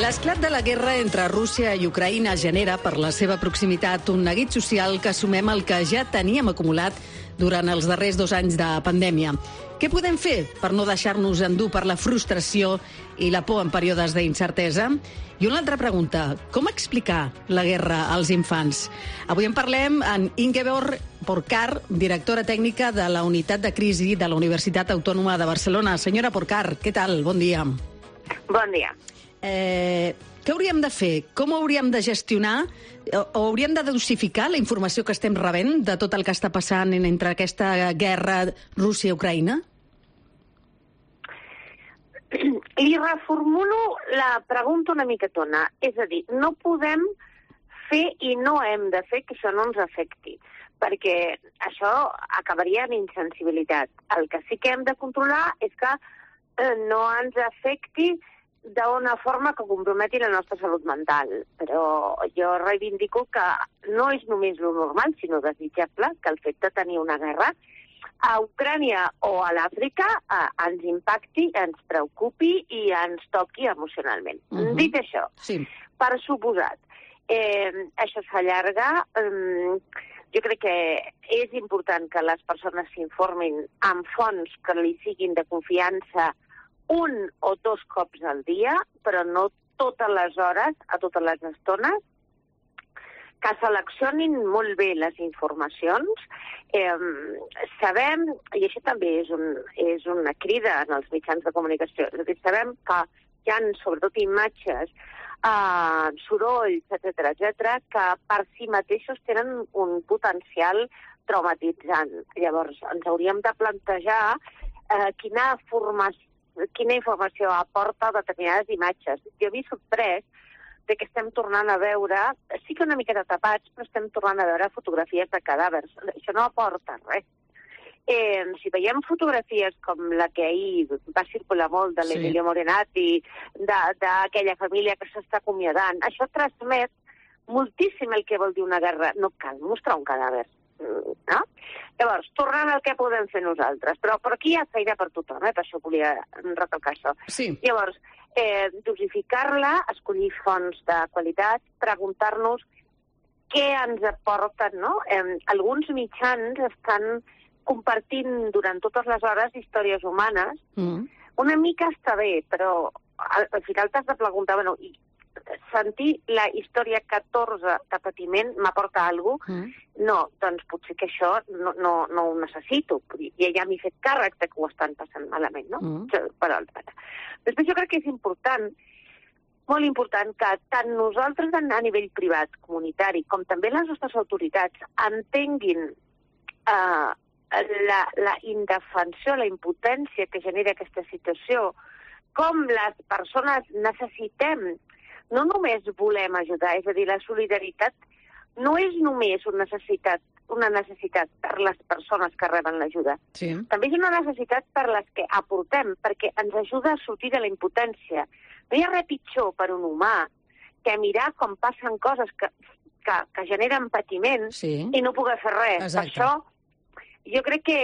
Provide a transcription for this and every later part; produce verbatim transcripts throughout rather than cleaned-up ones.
L'esclat de la guerra entre Rússia i Ucraïna genera, per la seva proximitat, un neguit social que sumem al que ja teníem acumulat durant els darrers dos anys de pandèmia. Què podem fer per no deixar-nos endur per la frustració i la por en períodes d'incertesa? I una altra pregunta, com explicar la guerra als infants? Avui en parlem amb Ingeborg Porcar, directora tècnica de la Unitat de Crisi de la Universitat Autònoma de Barcelona. Senyora Porcar, què tal? Bon dia. Bon dia. Eh, què hauríem de fer? Com hauríem de gestionar o hauríem de dosificar la informació que estem rebent de tot el que està passant entre aquesta guerra Rússia-Ucraïna? Li reformulo la pregunta una miquetona. És a dir, no podem fer i no hem de fer que això no ens afecti, perquè això acabaria en insensibilitat. El que sí que hem de controlar és que eh, no ens afecti d'una forma que comprometi la nostra salut mental. Però jo reivindico que no és només lo normal, sinó desitjable, que el fet de tenir una guerra a Ucrània o a l'Àfrica eh, ens impacti, ens preocupi i ens toqui emocionalment. Uh-huh. Dit això, sí. Per suposat, eh, això s'allarga. Eh, jo crec que és important que les persones s'informin amb fonts que li siguin de confiança un o dos cops al dia, però no totes les hores, a totes les estones, que seleccionin molt bé les informacions. Eh, sabem, i això també és, un, és una crida en els mitjans de comunicació, és a dir, sabem que hi ha sobretot imatges, eh, sorolls, etcètera, etcètera, que per si mateixos tenen un potencial traumatitzant. Llavors, ens hauríem de plantejar eh, quina formació quina informació aporta determinades imatges. Jo m'he sorprès de que estem tornant a veure, sí que una miqueta tapats, però estem tornant a veure fotografies de cadàvers. Això no aporta res. Eh, si veiem fotografies com la que ahir va circular molt de l'Emilio sí. Morenati, d'aquella família que s'està acomiadant, això transmet moltíssim el que vol dir una guerra. No cal mostrar un cadàver. No? Llavors, tornant al que podem fer nosaltres, però, però aquí hi ha feina per tothom, eh? Per això volia recalcar això. Sí. Llavors, eh, dosificar-la, escollir fonts de qualitat, preguntar-nos què ens aporten, no? Eh, alguns mitjans estan compartint durant totes les hores històries humanes. Mm. Una mica està bé, però al, al final t'has de preguntar, bueno, i sentir la història catorze de patiment m'aporta alguna cosa? Mm. No, doncs potser que això no, no, no ho necessito. I ja m'he fet càrrec de que ho estan passant malament, no? Mm. Però, després jo crec que és important, molt important, que tant nosaltres a nivell privat, comunitari, com també les nostres autoritats entenguin eh, la, la indefensió, la impotència que genera aquesta situació, com les persones necessitem. No només volem ajudar, és a dir, la solidaritat no és només una necessitat, una necessitat per les persones que reben l'ajuda. Sí. També és una necessitat per les que aportem, perquè ens ajuda a sortir de la impotència. No hi ha res pitjor per un humà que mirar com passen coses que, que, que generen patiment sí. i no poder fer res. Exacte. Per això jo crec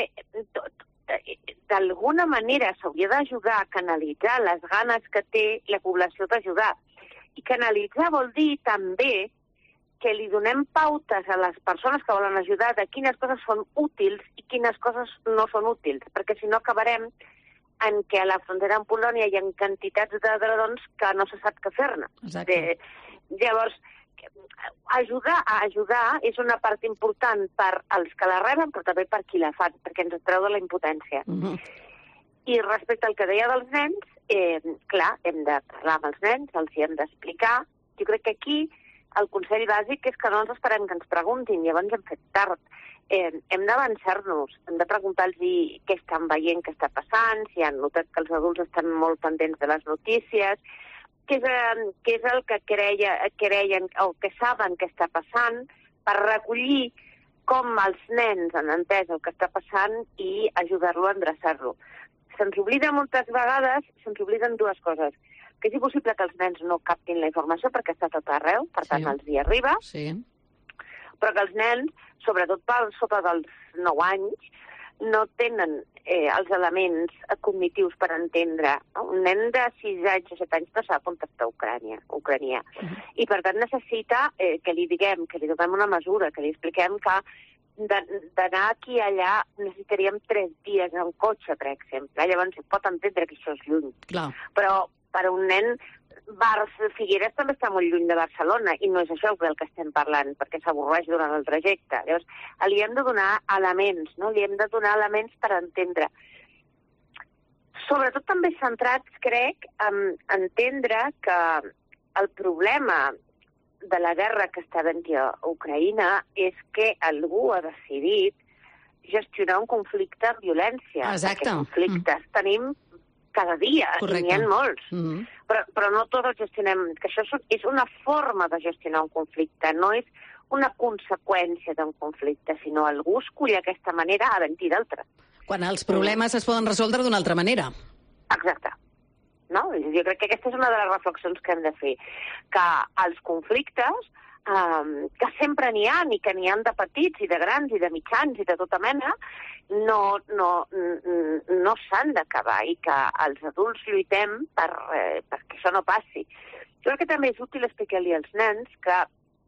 que d'alguna manera s'hauria d'ajudar a canalitzar les ganes que té la població d'ajudar. I canalitzar vol dir també que li donem pautes a les persones que volen ajudar de quines coses són útils i quines coses no són útils, perquè si no acabarem en què a la frontera amb Polònia hi ha quantitats de drons que no se sap què fer-ne. Llavors, ajudar a ajudar és una part important per als que la reben, però també per qui la fan, perquè ens treu de la impotència. Mm-hmm. I respecte al que deia dels nens, eh, clar, hem de parlar amb els nens, els hi hem d'explicar. Jo crec que aquí el consell bàsic és que no ens esperem que ens preguntin, llavors hem fet tard. Eh, hem d'avançar-nos, hem de preguntar-los què estan veient, què està passant, si han notat que els adults estan molt pendents de les notícies, què és, eh, què és el que creia, creien o que saben que està passant, per recollir com els nens han entès el que està passant i ajudar-lo a endreçar-lo. Se'ns oblida moltes vegades, se'ns obliden dues coses. Que és impossible que els nens no captin la informació perquè està tot arreu, per tant sí. els hi arriba, sí. però que els nens, sobretot per sota dels nou anys, no tenen eh, els elements cognitius per entendre. No? Un nen de sis anys o set anys no sap on està Ucrània, Ucrània. Uh-huh. I per tant necessita eh, que li diguem, que li donem una mesura, que li expliquem que d'anar aquí i allà necessitaríem tres dies en cotxe, per exemple. Llavors pot entendre que això és lluny. Clar. Però per a un nen, Bar- Figueres també està molt lluny de Barcelona i no és això del que estem parlant, perquè s'avorreix durant el trajecte. Llavors, li hem de donar elements, no? Li hem de donar elements per entendre. Sobretot també centrats, crec, en entendre que el problema de la guerra que està havent a Ucraïna és que algú ha decidit gestionar un conflicte amb violència. Exacte. Perquè conflictes mm. tenim cada dia, correcte. I n'hi ha molts. Mm-hmm. Però, però no tots els gestionem. Que això és una forma de gestionar un conflicte, no és una conseqüència d'un conflicte, sinó algú escull aquesta manera havent-hi d'altra. Quan els problemes mm. es poden resoldre d'una altra manera. Exacte. No? Jo crec que aquesta és una de les reflexions que hem de fer. Que els conflictes, eh, que sempre n'hi ha, i que n'hi ha de petits i de grans i de mitjans i de tota mena, no, no, no s'han d'acabar i que els adults lluitem per, eh, perquè això no passi. Jo crec que també és útil explicar-li als nens que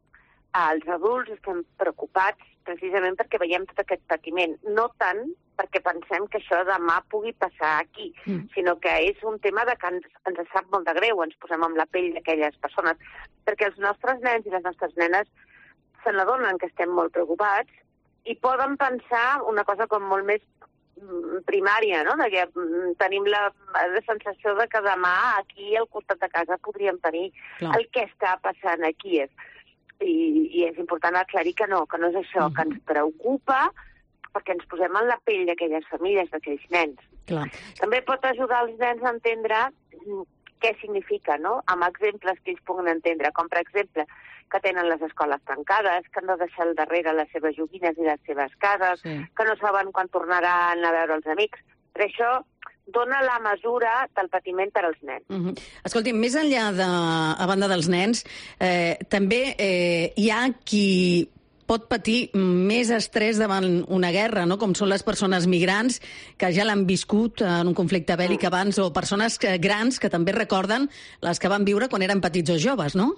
els adults estem preocupats precisament perquè veiem tot aquest patiment, no tant perquè pensem que això demà pugui passar aquí, mm. sinó que és un tema de que ens, ens sap molt de greu, ens posem amb la pell d'aquelles persones, perquè els nostres nens i les nostres nenes se n'adonen que estem molt preocupats i poden pensar una cosa com molt més primària, no? De que tenim la, la sensació de que demà aquí al costat de casa podríem tenir Clar. El que està passant a Kíev. I, i és important aclarir que no, que no és això, mm-hmm. que ens preocupa perquè ens posem en la pell d'aquelles famílies, d'aquells nens. Clar. També pot ajudar els nens a entendre què significa, no? Amb exemples que ells puguen entendre, com per exemple que tenen les escoles tancades, que han de deixar al darrere les seves joguines i les seves cases, sí. que no saben quan tornaran a veure els amics. Per això dona la mesura del patiment per als nens. Uh-huh. Escolti, més enllà de, a banda dels nens, eh, també eh, hi ha qui pot patir més estrès davant una guerra, no? Com són les persones migrants que ja l'han viscut en un conflicte bèl·lic abans, o persones que, grans que també recorden les que van viure quan eren petits o joves, no?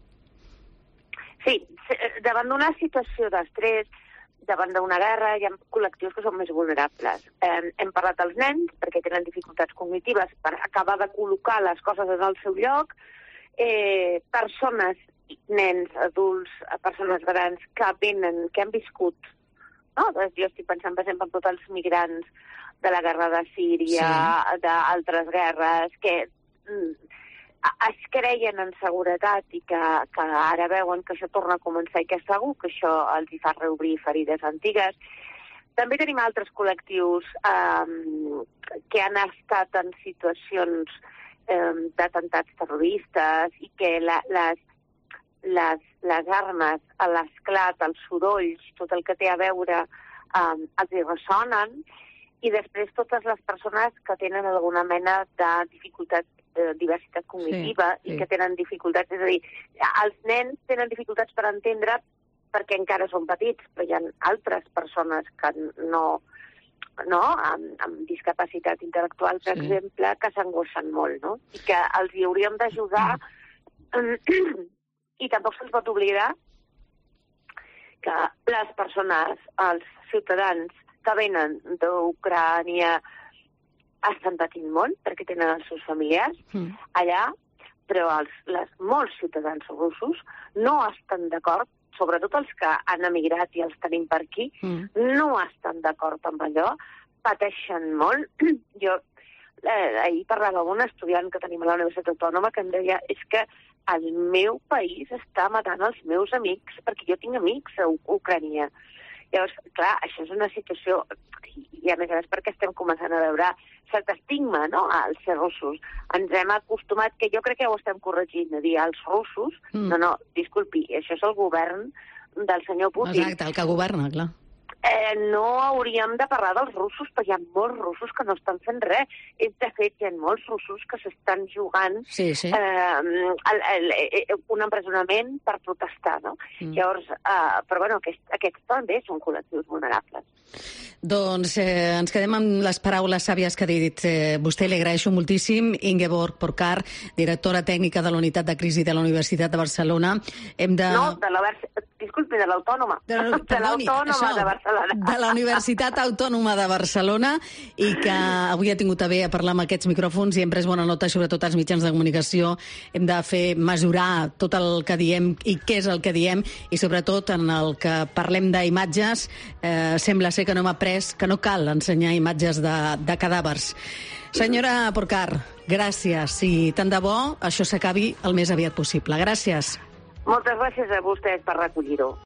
Sí, davant d'una situació d'estrès, davant d'una guerra, hi ha col·lectius que són més vulnerables. Eh, hem parlat dels nens, perquè tenen dificultats cognitives per acabar de col·locar les coses en el seu lloc, eh, persones, nens, adults, persones grans que venen, que han viscut, no? Jo estic pensant, per exemple, en tots els migrants de la guerra de Síria, sí. d'altres guerres, que mm, es creien en seguretat i que, que ara veuen que això torna a començar i que segur que això els hi fa reobrir ferides antigues. També tenim altres col·lectius eh, que han estat en situacions eh, d'atemptats terroristes i que la, les, les, les armes, l'esclat, els sorolls, tot el que té a veure, eh, els hi ressonen, i després totes les persones que tenen alguna mena de dificultat, de diversitat cognitiva, sí, sí. i que tenen dificultats, és a dir, els nens tenen dificultats per entendre perquè encara són petits, però hi ha altres persones que no, no amb, amb discapacitat intel·lectual, per sí. exemple, que s'angoixen molt, no? I que els hi hauríem d'ajudar. I tampoc se'ls pot oblidar que les persones, els ciutadans que venen d'Ucrània estan patint molt perquè tenen els seus familiars mm. allà, però els, les, molts ciutadans russos no estan d'acord, sobretot els que han emigrat i els tenim per aquí, mm. no estan d'acord amb allò, pateixen molt. Jo eh, ahir parlava amb un estudiant que tenim a la Universitat Autònoma que em deia és que el meu país està matant els meus amics perquè jo tinc amics a Ucrània. Llavors, clar, això és una situació, i a més a més perquè estem començant a veure cert estigma, no?, als ser russos. Ens hem acostumat, que jo crec que ho estem corregint, a dir als russos, mm. no, no, disculpi, això és el govern del senyor Putin. Exacte, el que governa, clar. eh, no hauríem de parlar dels russos, perquè hi ha molts russos que no estan fent res. De fet, hi ha molts russos que s'estan jugant sí, sí. Eh, el, el, el, un empresonament per protestar, no? Mm. Llavors, eh, però bueno, aquests, aquests també són col·lectius vulnerables. Doncs eh, ens quedem amb les paraules sàvies que ha dit eh, vostè. Li agraeixo moltíssim. Ingeborg Porcar, directora tècnica de la Unitat de Crisi de la Universitat de Barcelona. Hem de... No, de la, disculpi, de l'Autònoma. De, de l'Autònoma de Barcelona. De la Universitat Autònoma de Barcelona, i que avui ha tingut a bé a parlar amb aquests micròfons i hem pres bona nota, sobretot als mitjans de comunicació. Hem de fer mesurar tot el que diem i què és el que diem, i sobretot en el que parlem d'imatges, eh, sembla ser que no hem après que no cal ensenyar imatges de, de cadàvers. Senyora Porcar, gràcies, i tant de bo això s'acabi el més aviat possible. Gràcies. Moltes gràcies a vostès per recollir-ho.